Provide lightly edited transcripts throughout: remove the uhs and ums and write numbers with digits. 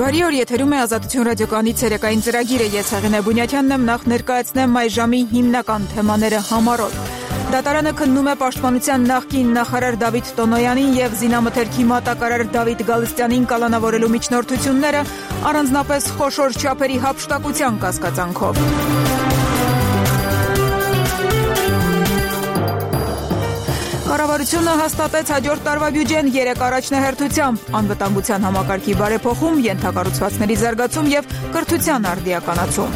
Բարի օր, եթերում է Ազատություն ռադիոկայանի ցերեկային ծրագիրը, ես Հեղինե Բունյաթյանն եմ, նախ ներկայացնեմ այս ժամի հիմնական թեմաները համառոտ։ Դատարանը քննում է Պաշտպանության նախկին նախարար Դավիթ Տոնոյանին և զինամթերքի մատակարար Դավիթ Գալստյանին կալանավորելու միջնորդությունները, առանձնապես խոշոր չափերի հափշտակության կասկածանքով։ Կառավարությունը հաստատեց հաջորդ տարվա բյուջեն 3 առաջնահերթությամբ՝ անվտանգության համակարգի բարեփոխում, ենթակառուցվածքների զարգացում և կրթության արդիականացում։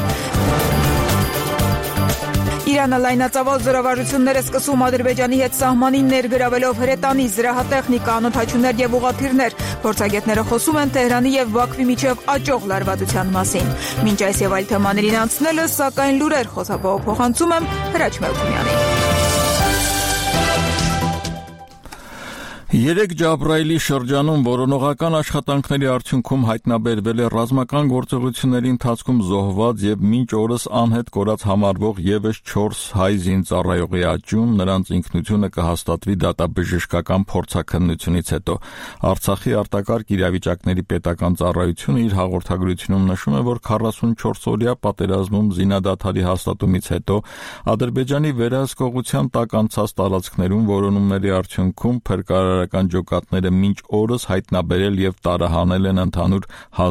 Իրանը լայնածավալ զորավարժություններ է սկսում Ադրբեջանի հետ սահմանին ներգրավելով հրետանի, զրահատեխնիկա, անօդաչուներ և ուղղաթիռներ։ Փորձագետները խոսում են Թեհրանի և Բաքվի միջև աճող լարվածության մասին։ Մինչ այս և այլ թեմաներին անցնելը, սակայն լուրեր խոսափողով փոխանցում եմ Հրաչ Մելքումյանին։ 3 Ջաբրայելի շրջանում որոնողական աշխատանքների արդյունքում հայտնաբերվել է ռազմական գործողությունների ընթացքում զոհված և մինչ օրս անհետ կորած համարվող ևս 4 հայ զինծառայողի աճյուն, նրանց ինքնությունը կհաստատվի դատաբժշկական փորձաքննությունից հետո։ Արցախի արտակարգ իրավիճակների պետական ծառայությունը իր հաղորդագրությունում նշում է, որ 44-օրյա պատերազմում զինադադարի հաստատումից հետո Ադրբեջանի վերահսկողության տակ անցած տարածքներում որոնումների արդյունքում փրկարարական ջոկատները մինչ օրս հայտնաբերել և տարահանել են ընդհանուր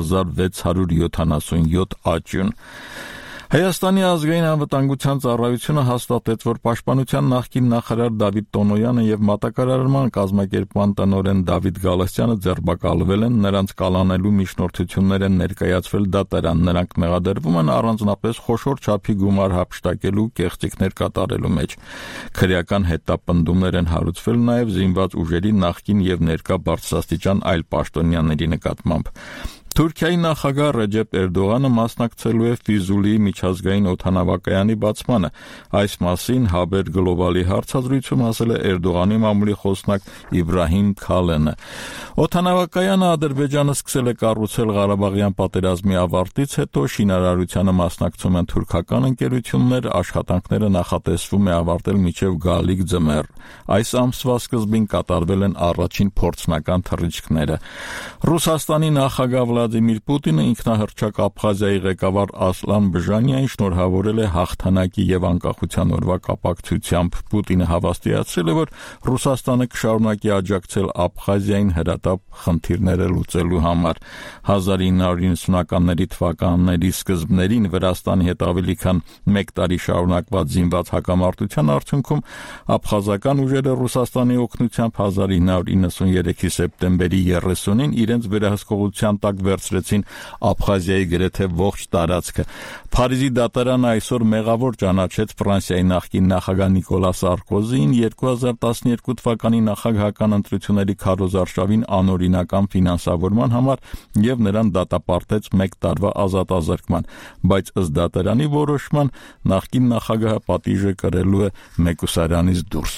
1677 աճյուն։ Հայաստանի ազգային անվտանգության ծառայությունը հաստատեց, որ Պաշտպանության նախկին նախարար Դավիթ Տոնոյանը և մատակարարման կազմակերպման տնօրեն Դավիթ Գալստյանը ձերբակալվել են, նրանց կալանելու միջնորդություններ են ներկայացվել դատարան, նրանք մեղադրվում են առանձնապես խոշոր չափի գումար հափշտակելու, կեղծիքներ կատարելու մեջ։ Քրեական հետապնդումներ են հարուցվել նաև զինված ուժերի նախկին և ներկա բարձրաստիճան այլ պաշտոնյաների նկատմամբ։ Թուրքիայի նախագահ Ռեջեփ Էրդողանը մասնակցելու է Ֆիզուլիի միջազգային օդանավակայանի բացմանը։ Այս մասին Haber Global-ի հարցազրույցում ասել է Էրդողանի մամուլի խոսնակ Իբրահիմ Քալենը։ Օդանավակայանը Ադրբեջանը սկսել է կառուցել Ղարաբաղյան պատերազմի ավարտից հետո, շինարարությանը մասնակցում են թուրքական ընկերություններ, աշխատանքները նախատեսվում է ավարտել մինչև գալիք ձմեռ։ Այս ամսվա սկզբին կատարվել են առաջին փորձնական թռիչքները։ Ռուսաստանի նախագահ Վլադիմիր Պուտինը ինքնահռչակ Աբխազիայի ղեկավար Ասլան Բժանիային շնորհավորել է հաղթանակի և անկախության օրվա կապակցությամբ։ Պուտինը հավաստիացրել է, որ Ռուսաստանը կշարունակի աջակցել Աբխազիային հրատապ խնդիրները լուծելու համար։ 1990-ականների թվականների սկզբներին Վրաստանի հետ ավելի քան 1 տարի շարունակված զինված հակամարտության արդյունքում աբխազական ուժերը Ռուսաստանի օգնությամբ 1993-ի սեպտեմբերի 30-ին իրենց վերահսկողության տակ վերցրեցին Աբխազիայի գրեթե ողջ տարածքը։ Փարիզի դատարանը այսօր մեղավոր ճանաչեց Ֆրանսիայի նախկին նախագահ Նիկոլա Սարկոզիին 2012 թվականի նախագահական ընտրությունների քարոզարշավին անօրինական ֆինանսավորման համար և նրան դատապարտեց 1 տարվա ազատազրկման, բայց ըստ դատարանի որոշման նախկին նախագահը պատիժը կրելու է մեկուսարանից դուրս։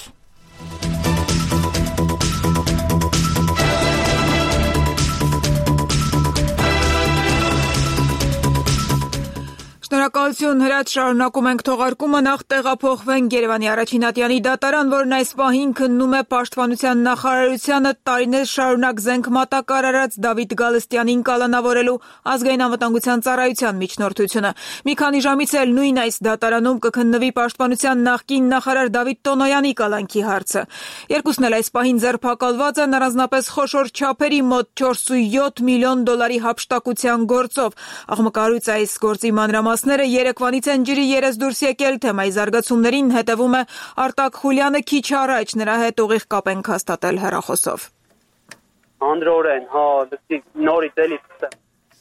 Շնորհակալություն, Հրաչ, շարունակում ենք թողարկումը, նախ տեղափոխվենք Երևանի առաջին ատյանի դատարան, որն այս պահին քննում է Պաշտպանության նախարարությանը տարիներ շարունակ զենք մատակարարած Դավիթ Գալստյանին կալանավորելու ազգային անվտանգության ծառայության միջնորդությունը։ Մի քանի ժամից էլ նույն այս դատարանում կքննվի Պաշտպանության նախկին նախարար Դավիթ Տոնոյանի կալանքի հարցը։ Երկուսն էլ այս պահին ձերբակալված են առանձնապես խոշոր չափերի մոտ 4.7 միլիոն դոլարի հափշտակության գործով։ Աղմկահարույց այս գործի մանրամասները երեկվանից են ջրի երես դուրս եկել, թեմայի զարգացումներին հետևում է Արտակ Խուլյանը քիչ առաջ, նրա հետ ուղիղ կապ ենք հաստատել հեռախոսով։ Անդրորեն, դպի նորից էլի սկսեմ։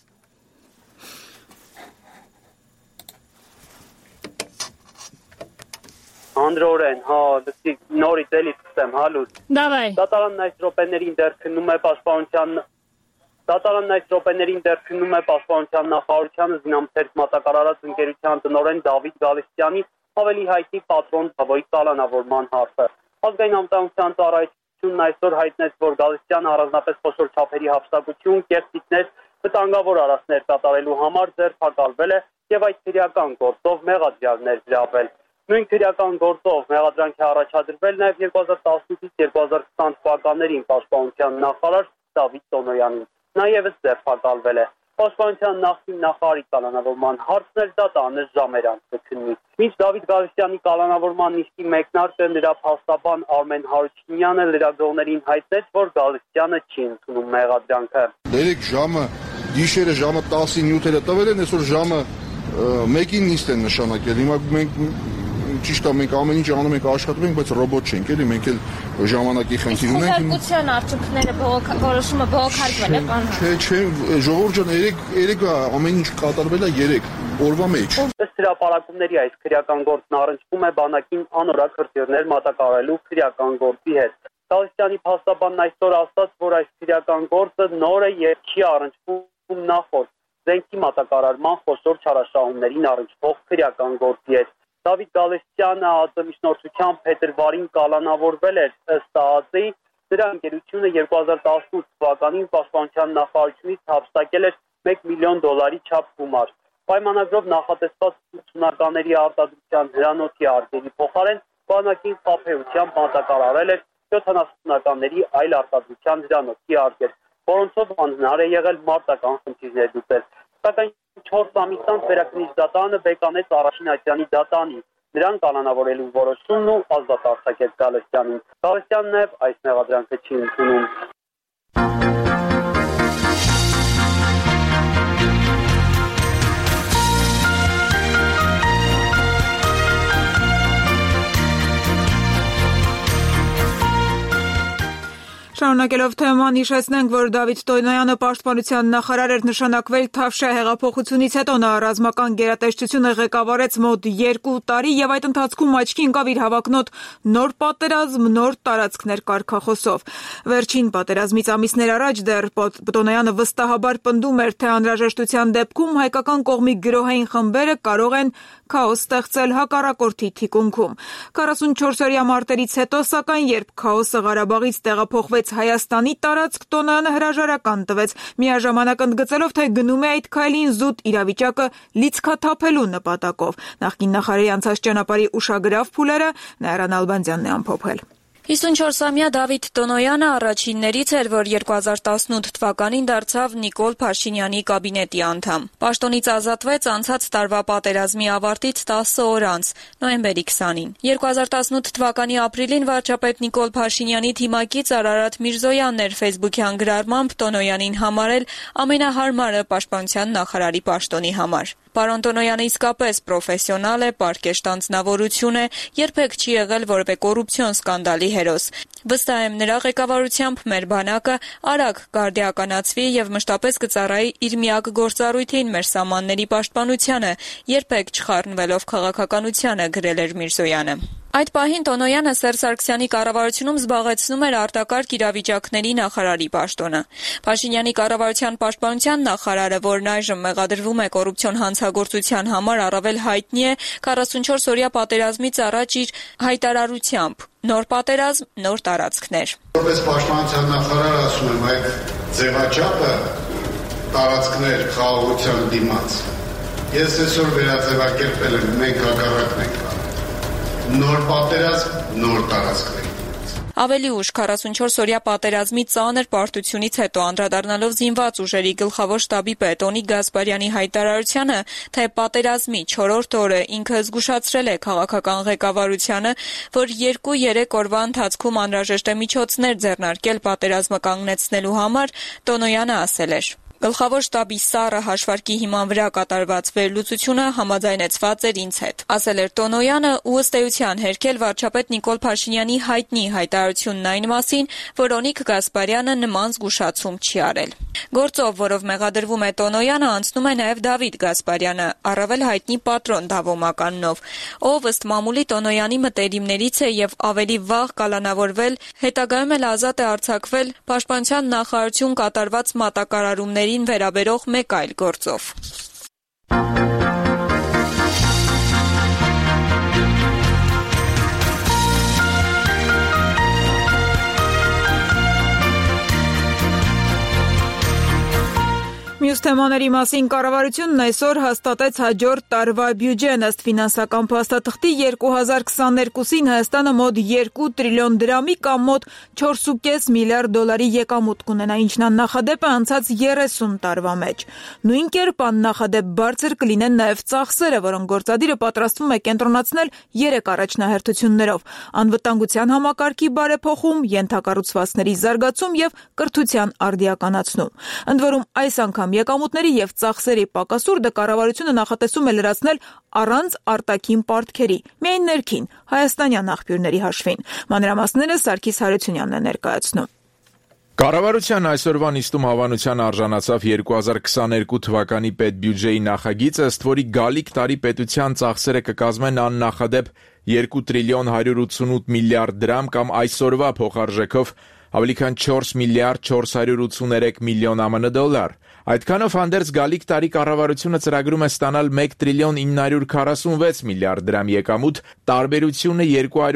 Անդրորեն, դպի նորից էլի սկսեմ, հալուց։ Դավայ։ Դատարանն այս րոպեներին դեռ քննում է Պաշտպանության նախարարությանը զինամթերք մատակարարած ընկերության տնօրեն Դավիթ Գալստյանի ավելի հայտնի պատրոն Թվոյի կալանավորման հարցը։ Ազգային անվտանգության ծառայությունն այսօր հայտնեց, որ Գալստյանը առանձնապես խոշոր չափերի հափշտակություն, կեղծիքներ, վտանգավոր արարքներ կատարելու համար ձերբակալվել է և այդ քրեական գործով մեղադրյալներ գրավել։ Նույն քրեական գործով մեղադրանք է առաջադրվել նաև 2018-ից 2020 թվականներին Պաշտպանության նախարար Դավիթ Տոնոյանին։ Նա ևս ձերբակալվել է։ Պաշտպանության նախկին նախարարի կալանավորման հարցն էր, դա տանը ժամեր անց կքննի։ Մինչ Դավիթ Գալստյանի կալանավորման նիստի մեկնարկը նրա փաստաբան Արմեն Հարությունյանը լրագրողներին հայտնեց, որ Գալստյանը չի ընդունում մեղադրանքը։ 3 ժամը գիշերը ժամը 10-ին տվել են, այսօր ժամը 1-ին նիստ են նշանակել։ Հիմա մենք ճիշտ է, մենք ամեն ինչ անում ենք, աշխատում ենք, բայց ռոբոտ չենք, էլի մենք էլ ժամանակի խնդիր ունենք։ Քննարկության արդյունքները որոշումը բողոքարկվել է, պարոն։ Չէ, ժողովուրդ ջան, երեք ամեն ինչ կատարվել է 3 օրվա մեջ։ Ըստ հրապարակումների այս քրեական գործն առնչվում է բանակին անորակ հրթիռներ մատակարարելու քրեական գործի հետ։ Գալստյանի փաստաբանն այսօր ասաց, որ այս քրեական գործը նոր է եւ չի առնչվում նախորդ զենքի մատակարարման խոշոր չարաշահումներին առնչվող քրեական գործի հետ։ Դավիթ Գալստյանը ԱԱԾ միջնորդությամբ փետրվարին կալանավորվել էր ըստ ԱԱԾ-ի, նրա ընկերությունը 2018 թվականին պաշտպանության նախարարությունից հափշտակել էր $1 միլիոն չափ գումար։ Պայմանագրով նախատեսված ուսումնականների արտադրության հրանոթի արկերի փոխարեն բանակին խաբեությամբ մատակարարել էր 70-ականների այլ արտադրության հրանոթի արկեր, որոնցով անհնար է եղել մարտական խնդիրներ լուծել։ Սակայն 4 ամիս անց Վերաքննիչ դատարանը բեկանեց առաջին ատյանի դատանին, նրան կանանավորելու որոշումն ու ազատ արձակեց Գալստյանին։ Գալստյանն նաև այս մեղադրանքը չի ընդունում։ Շարունակելով թեման հիշեցնենք, որ Դավիթ Տոնոյանը պաշտպանության նախարար էր նշանակվել Թավշյա հեղափոխությունից հետո նա ռազմական գերատեսչությունը ղեկավարեց մոտ 2 տարի եւ այդ ընթացքում աչքի ընկավ իր հավակնոտ նոր պատերազմ, նոր տարածքներ կարգախոսով։ Վերջին պատերազմից ամիսներ առաջ դեռ Տոնոյանը վստահաբար պնդում էր, թե անհրաժեշտության դեպքում հայկական կողմի գրոհային խմբերը կարող են քաոս ստեղծել հակառակորդի թիկունքում։ 44-օրյա մարտերից հետո, սակայն, երբ քաոսը Ղարաբաղից տեղափոխվեց Հայաստանի տարածք, Տոնոյանը հրաժարական տվեց, միաժամանակ ընդգծելով, թե գնում է այդ քայլին զուտ իրավիճակը լիցքաթափելու նպատակով։ Նախկին նախարարի անցած ճանապարհի ուշագրավ փուլերը Նաիրա Նալբանդյանն է ամփոփել։ 54-ամյա Դավիթ Տոնոյանը առաջիններից էր, որ 2018 թվականին դարձավ Նիկոլ Փաշինյանի կաբինետի անդամ։ Պաշտոնից ազատվեց անցած տարվա պատերազմի ավարտից 10 օր անց, նոյեմբերի 20-ին։ 2018 թվականի ապրիլին վարչապետ Նիկոլ Փաշինյանի թիմակից Արարատ Միրզոյանն էր ֆեյսբուքյան գրառմամբ Տոնոյանին համարել ամենահարմարը պաշտպանության նախարարի պաշտոնի համար։ Պարոն Տոնոյանը իսկապես պրոֆեսիոնալ է, պարկեշտ անձնավորություն է, երբեք չի եղել որևէ կոռուպցիոն սկանդալի հերոս։ Վստահ եմ նրա ղեկավարությամբ մեր բանակը արագ կարդիականացվի եւ մշտապես կծառայի իր միակ գործառույթին մեր սահմանների պաշտպանությանը, երբեք չխառնվելով քաղաքականությանը, գրել էր Միրզոյանը։ Այդ պահին Տոնոյանը Սերժ Սարգսյանի կառավարությունում զբաղեցնում էր արտակարգ իրավիճակների նախարարի պաշտոնը։ Փաշինյանի կառավարության պաշտպանության նախարարը, որն այժմ մեղադրվում է կոռուպցիոն հանցագործության համար, առավել հայտնի է 44-օրյա պատերազմից առաջ իր հայտարարությամբ. նոր պատերազմ, նոր տարածքներ։ Որպես պաշտպանության նախարար ասում եմ, այդ ձևաչափը տարածքներ խաղաղության դիմաց ես այսօր վերաձևակերպել եմ, մենք հակառակն ենք։ Նոր պատերազմ, նոր տարածքներ։ Ավելի ուշ 44-օրյա պատերազմի ծանր պարտությունից հետո անդրադառնալով զինված ուժերի գլխավոր շտաբի պետ Օնիկ Գասպարյանի հայտարարությանը, թե պատերազմի 4-րդ օրը ինքը զգուշացրել է քաղաքական ղեկավարությանը, որ 2-3 օրվա ընթացքում անհրաժեշտ է միջոցներ ձեռնարկել պատերազմը կանգնեցնելու համար, Տոնոյանը ասել էր. Գլխավոր շտաբի սառը հաշվարկի հիման վրա կատարված վերլուծությունը համաձայնեցված էր ինձ հետ, ասել էր Տոնոյանը ու ըստ էության հերքել վարչապետ Նիկոլ Փաշինյանի հայտնի հայտարարությունն այն մասին, որ Օնիկ Գասպարյանը նման զգուշացում չի արել։ Գործով, որով մեղադրվում է Տոնոյանը, անցնում է նաև Դավիթ Գասպարյանը, առավել հայտնի Պատրոն Դավոմականնով, ով ըստ մամուլի Տոնոյանի մտերիմներից է եւ ավելի վաղ կալանավորվել, հետագայում էլ ազատ է արձակվել Պաշտպանության նախարարություն կատարված մատակարարումներին վերաբերող մեկ այլ գործով։ Մյուս թեմաների մասին կառավարությունն այսօր հաստատեց հաջորդ տարվա բյուջեն, ըստ ֆինանսական փաստաթղթի 2022-ին Հայաստանը մոտ 2 տրիլիոն դրամի կամ մոտ 4.5 միլիարդ դոլարի եկամուտ կունենա, ինչն աննախադեպ է անցած 30 տարվա մեջ։ Նույն կերպ աննախադեպ բարձր կլինեն նաև ծախսերը, որոնք գործադիրը պատրաստվում է կենտրոնացնել 3 առաջնահերթություններով՝ անվտանգության համակարգի բարեփոխում, ենթակառուցվածքների զարգացում եւ կրթության արդիականացնում։ Ընդ որում այս անգամ եկամուտների եւ ծախսերի պակասուրդը կառավարությունը նախատեսում է լրացնել առանց արտաքին պարտքերի, միայն ներքին հայաստանյան աղբյուրների հաշվին։ Մանրամասները Սարգիս Հարությունյանն է ներկայացնում։ Կառավարության այսօրվա նիստում հավանության արժանացավ 2022 թվականի պետբյուջեի նախագիծը, ըստ որի գալիք տարի պետության ծախսերը կկազմեն աննախադեպ 2 տրիլիոն 188 միլիարդ դրամ կամ այսօրվա փոխարժեքով ավելի քան 4 միլիարդ 483 միլիոն ԱՄՆ դոլար։ Այդքանով հանդերձ գալիք տարի կառավարությունը ծրագրում է ստանալ 1 տրիլիոն 946 միլիարդ դրամ եկամուտ, տարբերությունը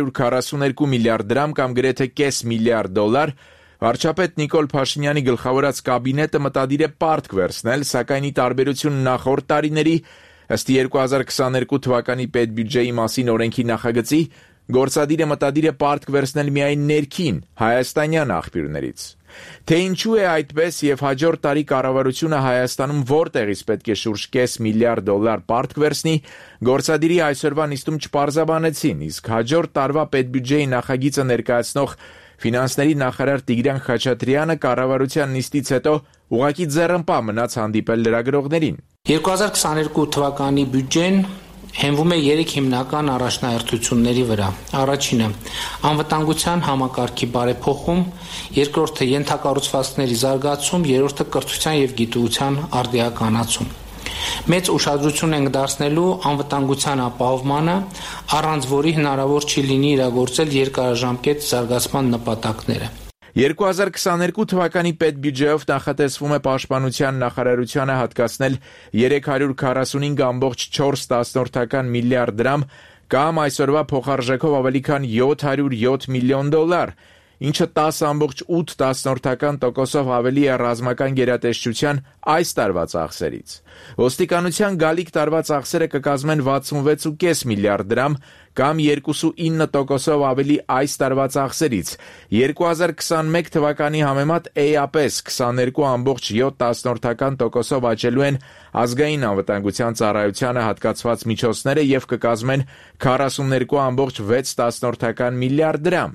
242 միլիարդ դրամ կամ գրեթե կես միլիարդ դոլար։ Վարչապետ Նիկոլ Փաշինյանի գլխավորած կաբինետը մտադիր է պարտք վերցնել, սակայն ի տարբերություն նախորդ տարիների, ըստ 2022 թվականի պետբյուջեի մասին օրենքի նախագծի, գործադիրը մտադիր է պարտք վերցնել միայն ներքին հայաստանյան աղբյուրներից։ Թե ինչու է այդպես եւ հաջորդ տարի կառավարությունը Հայաստանում որտեղից պետք է շուրջ կես միլիարդ դոլար պարտք վերցնի, գործադիրի այսօրվա նիստում չպարզաբանեցին, իսկ հաջորդ տարվա պետբյուջեի նախագիծը ներկայացնող ֆինանսների նախարար Տիգրան Խաչատրյանը կառավարության նիստից հետո ուղղակի ձեռնպահ մնաց հանդիպել լրագրողներին։ 2022 թվականի բյուջեն հենվում է 3 հիմնական առաջնահերթությունների վրա։ Առաջինը՝ անվտանգության համակարգի բարեփոխում, երկրորդը՝ ենթակառուցվածքների զարգացում, երրորդը՝ կրթության եւ գիտության արդիականացում։ Մեծ ուշադրություն ենք դարձնելու անվտանգության ապահովմանը, առանց որի հնարավոր չի լինի իրագործել երկարաժամկետ զարգացման նպատակները։ 2022 թվականի պետբյուջեով նախատեսվում է պաշտպանության նախարարությանը հատկացնել 345.4 միլիարդ դրամ կամ այսօրվա փոխարժեքով ավելի քան 707 միլիոն դոլար, ինչը 10.8% ավելի է ռազմական գերատեսչության այս տարվա ծախսերից։ Ոստիկանության գալիք տարվա ծախսերը կկազմեն 66.5 միլիարդ դրամ կամ 2.9% ավելի այս տարվա ծախսերից։ 2021 թվականի համեմատ էապես 22.7% աճելու են ազգային անվտանգության ծառայությանը հատկացված միջոցները եւ կկազմեն 42.6 միլիարդ դրամ։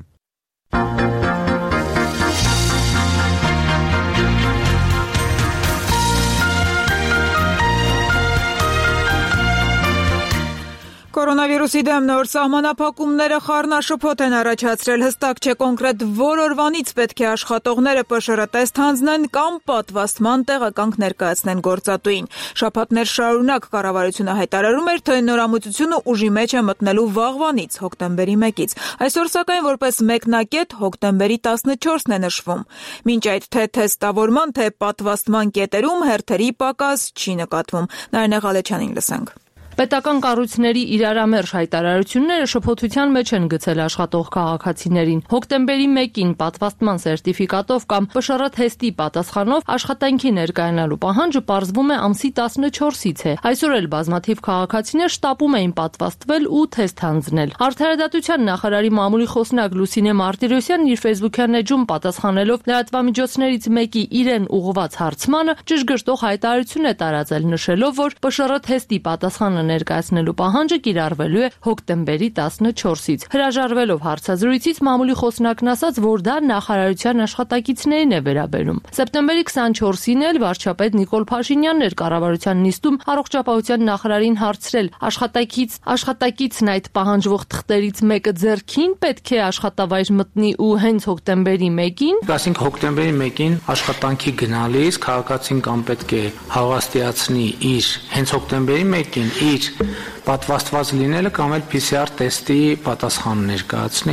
Կորոնավիրուսի դեմ նոր սահմանափակումները խառնաշփոթ են առաջացրել, հստակ չէ կոնկրետ որ օրվանից պետք է աշխատողները ՊՇՌ տեստ հանձնեն կամ պատվաստման տեղեկանք ներկայացնեն գործատուին։ Շաբաթներ շարունակ կառավարությունը հայտարարում էր, թե նորամուծությունը ուժի մեջ է մտնելու վաղվանից, հոկտեմբերի 1-ից։ Այսօր սակայն որպես մեկնակետ հոկտեմբերի 14-ն է նշվում։ Մինչ այդ թե թեստավորման, թե պատվաստման կետերում հերթերի պակաս չի նկատվում։ Նարինե Ղալեչյանին լսենք։ Պետական կառույցների իրարամերժ հայտարարությունները շփոթության մեջ են գցել աշխատող քաղաքացիներին։ Հոկտեմբերի 1-ին պատվաստման սերտիֆիկատով կամ ՊՇՌ թեստի պատասխանով աշխատանքի ներկայանալու պահանջը պարզվում է ամսի 14-ից է։ Այսօր էլ բազմաթիվ քաղաքացիներ շտապում էին պատվաստվել ու թեստ հանձնել։ Արդարադատության նախարարի մամուլի խոսնակ Լուսինե Մարտիրոսյանն իր ֆեյսբուքյան էջում պատասխանելով լրատվամիջոցներից մեկի իրեն ուղղված հարցմանը ճշգրտող հայտարարություն է տարածել, նշելով, որ ՊՇՌ թեստի պատասխանը ներկայացնելու պահանջը կիրառվելու է հոկտեմբերի 14-ից։ Հրաժարվելով հարցազրույցից մամուլի խոսնակն ասաց, որ դա նախարարության աշխատակիցներին է վերաբերում։ Սեպտեմբերի 24-ին էլ վարչապետ Նիկոլ Փաշինյանն էր կառավարության նիստում առողջապահության նախարարին հարցրել. աշխատակիցն այդ պահանջվող թղթերից մեկը ձեռքին պետք է աշխատավայր մտնի ու հենց հոկտեմբերի 1-ին։ Ասենք հոկտեմբերի 1-ին աշխատանքի գնալիս քաղաքացին կամ պետք է հավաստիացնի իր հենց հոկտեմբերի 1-ին իր պատվաստված լինելը կամ էլ PCR տեստի պատասխան ներկայացնի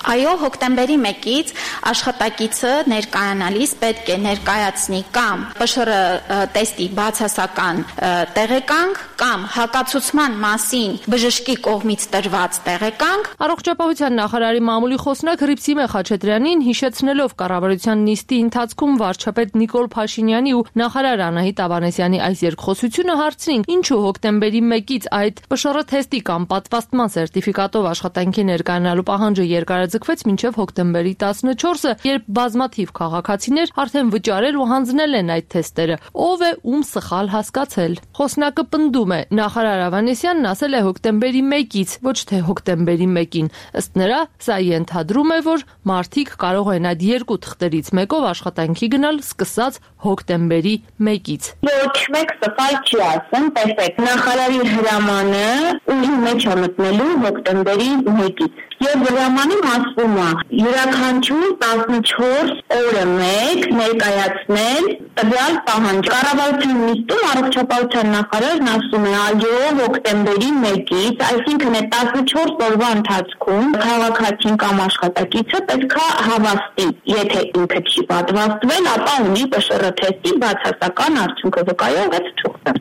Այո, հոկտեմբերի 1-ից աշխատակիցը ներկայանալիս պետք է ներկայացնի կամ ՊՇՌ տեստի բացասական տեղեկանք կամ հակացուցման մասին բժշկի կողմից տրված տեղեկանք։ Առողջապահության նախարարի մամուլի խոսնակ Հռիփսիմե Խաչատրյանին հիշեցնելով կառավարության նիստի ընթացքում վարչապետ Նիկոլ Փաշինյանի ու նախարար Անահիտ Ավանեսյանի այս երկխոսությունը հարցրին, ինչու հոկտեմբերի 1-ից այդ ՊՇՌ թեստի կամ պատվաստման սերտիֆիկատով աշխատանքի ներկայանալու պահանջը երկարաձգվեց մինչև հոկտեմբերի 14-ը, երբ բազմաթիվ քաղաքացիներ արդեն վճարել ու հանձնել են այդ թեստերը։ Ով է ում սխալ հասկացել։ Խոսնակը պնդում է, նախարար Ավանեսյանն ասել է հոկտեմբերի 1-ից, ոչ թե հոկտեմբերի 1-ին։ Ըստ նրա, սա ենթադրում է, որ մարդիկ կարող են այդ երկու թղթերից մեկով աշխատանքի գնալ սկսած հոկտեմբերի 1-ից։ Ոչ մեկ սխալ չի ասում, տեսեք, նախարարի հրամանը ուժի մեջ է մտնելու հոկտեմբերի 1-ից։ Եվ հրամանում ասվում է յուրաքանչյուր 14 օրը մեկ ներկայացնել տվյալ պահանջ։ Կառավարության նիստում առողջապահության նախարարն ասում է այո հոկտեմբերի 1-ից, այսինքն է 14 օրվա ընթացքում քաղաքացին կամ աշխատակիցը պետք է հավաստի, եթե ինքը չի պատվաստվել, ապա ունի ՊՇՌ թեստի բացասական արդյունքը վկայող թուղթը։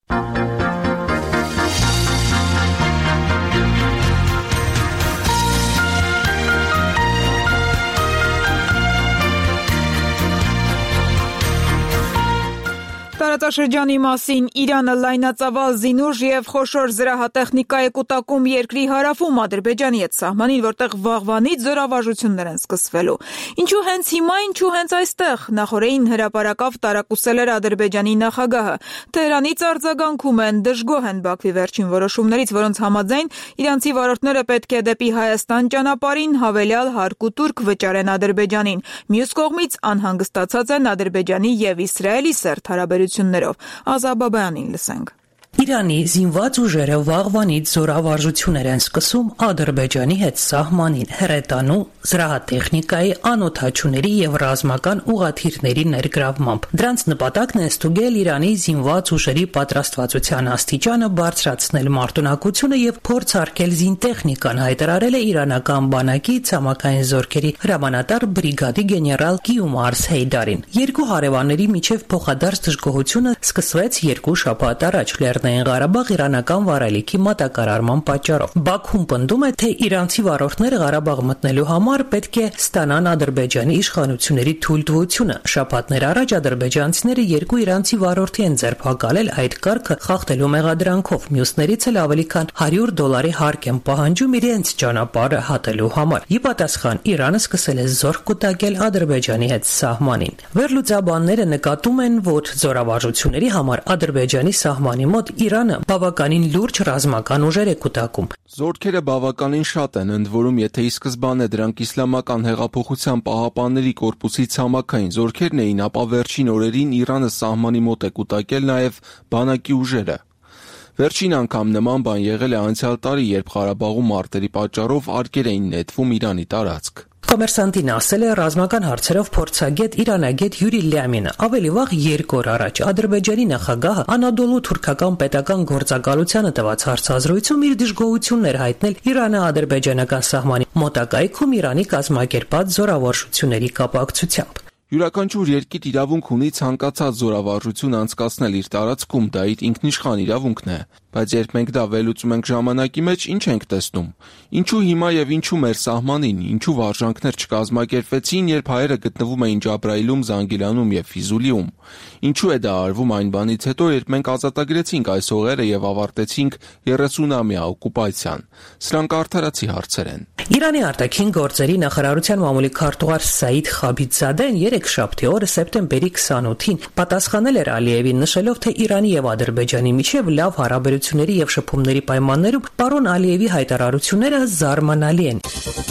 Տարածաշրջանի մասին Իրանը լայնածավալ զինուժ եւ խոշոր զրահատեխնիկա է կուտակում երկրի հարավում Ադրբեջանի հետ սահմանին, որտեղ վաղվանից զորավարժություններ են սկսվելու։ Ինչու հենց հիմա, ինչու հենց այստեղ։ Նախորդին հրապարակավ տարակուսել էր Ադրբեջանի նախագահը։ Թեհրանից արձագանքում են, դժգոհ են Բաքվի վերջին որոշումներից, որոնց համաձայն իրանցի վարորդները պետք է դեպի Հայաստան ճանապարհին հավելյալ հարկ ու տուրք վճարեն Ադրբեջանին։ Մյուս կողմից անհանգստացած են Ադրբեջանի եւ Իսրայելի սերտ հարաբերություններով։ Ազաբաբյանին լսենք։ Իրանի զինված ուժերը վաղվանից զորավարժություններ են սկսում Ադրբեջանի հետ սահմանին հրետանու, զրահատեխնիկայի, անօդաչուների եւ ռազմական ուղաթիռների ներգրավմամբ։ Դրանց նպատակն է ստուգել Իրանի զինված ուժերի պատրաստվածության աստիճանը, բարձրացնել մարտունակությունը եւ փորձարկել զինտեխնիկան, հայտարարել է իրանական բանակի ցամաքային զորքերի հրամանատար բրիգադի գեներալ Գիումարս Հեյդարին։ Երկու հարևանների միջև փոխադարձ դժգոհությունը սկսվեց 2 շաբաթ առաջ Լեռնային Ղարաբաղ իրանական վարելիքի մատակարարման պատճառով։ Բաքուն պնդում է, թե իրանցի վարորդները Ղարաբաղ մտնելու համար պետք է ստանան Ադրբեջանի իշխանությունների թույլտվությունը։ Շաբաթներ առաջ ադրբեջանցիները 2 իրանցի վարորդի են ձերբակալել այդ կարգը խախտելու մեղադրանքով։ Մյուսներից էլ ավելի քան $100 հարկ են պահանջում իրենց ճանապարհը հատելու համար։ Ի պատասխան Իրանը սկսել է զորք կուտակել Ադրբեջանի հետ սահմանին։ Վերլուծաբանները նկատում են, որ զորավարժությունների համար Ադրբեջանի սահմանի մոտ Իրանը բավականին լուրջ ռազմական ուժեր է կուտակում։ Զորքերը բավականին շատ են, ընդ որում, եթե ի սկզբանե դրանք իսլամական հեղափոխության պահապանների կորպուսի ցամաքային զորքերն էին, ապա վերջին օրերին Իրանը սահմանի մոտ է կուտակել նաև բանակի ուժերը։ Վերջին անգամ նման բան եղել է անցյալ տարի, երբ Ղարաբաղում մարտերի պատճառով արկեր էին նետվում Իրանի տարածք։ Կոմերսանտին ասել է ռազմական հարցերով փորձագետ իրանագետ Յուրի Լյամինը։ Ավելի վաղ 2 օր առաջ Ադրբեջանի նախագահը Անադոլու թուրքական պետական գործակալությանը տված հարցազրույցում իր դժգոհությունն էր հայտնել Իրանը-ադրբեջանական սահմանի մոտակայքում Իրանի կազմակերպած զորավարժությունների կապակցությամբ։ Յուրաքանչյուր երկիր իրավունք ունի ցանկացած զորավարժություն անցկացնել իր տարածքում, դա իր ինքնիշխան իրավունքն է, բայց երբ մենք դա վերլուծում ենք ժամանակի մեջ, ինչ ենք տեսնում։ Ինչու հիմա եւ ինչու մեր սահմանին, ինչու վարժանքներ չկազմակերպվեցին, երբ հայերը գտնվում էին Ջաբրայիլում, Զանգիլանում եւ Ֆիզուլիում։ Ինչու է դա արվում այն բանից հետո, երբ մենք ազատագրեցինք այս հողերը եւ ավարտեցինք 30-ամյա օկուպացիան։ Սրանք արդարացի հարցեր են։ Իրանի արտաքին գործերի նախարարության մամուլի քարտուղար Սաիդ Խաբիդզադեն երեքշաբթի օրը սեպտեմբերի 28-ին պատասխանել էր Ալիևին, նշելով, թե Իրանի եւ Ադրբեջանի միջև լավ հարաբերությունների եւ շփումների պայմաններում պարոն Ալիևի հայտարարությունները զարմանալի են։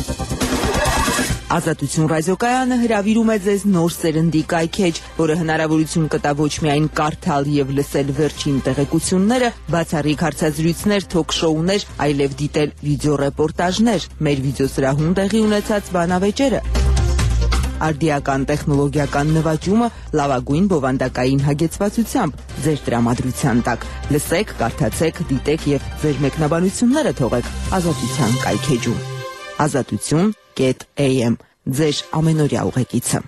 Ազատություն ռադիոկայանը հրավիրում է ձեզ նոր սերնդի կայքեջ, որը հնարավորություն կտա ոչ միայն կարդալ եւ լսել վերջին տեղեկությունները, բացառիկ հարցազրույցներ, թոք-շոուներ, այլև դիտել վիդեոռեպորտաժներ, մեր վիդեոսրահում տեղի ունեցած բանավեճերը։ Արդիական տեխնոլոգիական նվաճումը լավագույն բովանդակային հագեցվածությամբ ձեր տրամադրության տակ։ Լսեք, կարդացեք, դիտեք եւ ձեր մեկնաբանությունները թողեք Ազատության կայքեջում։ Ազատություն Հայ-am, ձեր ամենօրյա ուղեկիցը։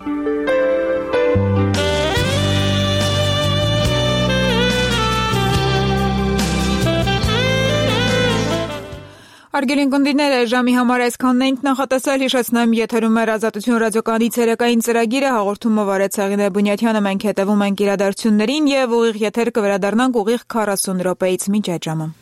Արգելին կնդիները ժամի համար այսքանն էինք նախատեսել, հիշեցնեմ եթերում էր Ազատություն ռադիոկայանի ցերեկային ծրագիրը, հաղորդումը վարեց Սաղինե Բունյաթյանը, մենք հետևում ենք իրադարձություններին եւ ուղիղ եթեր կվերադառնանք ուղիղ 40 րոպեից մինչ այդ ժամը։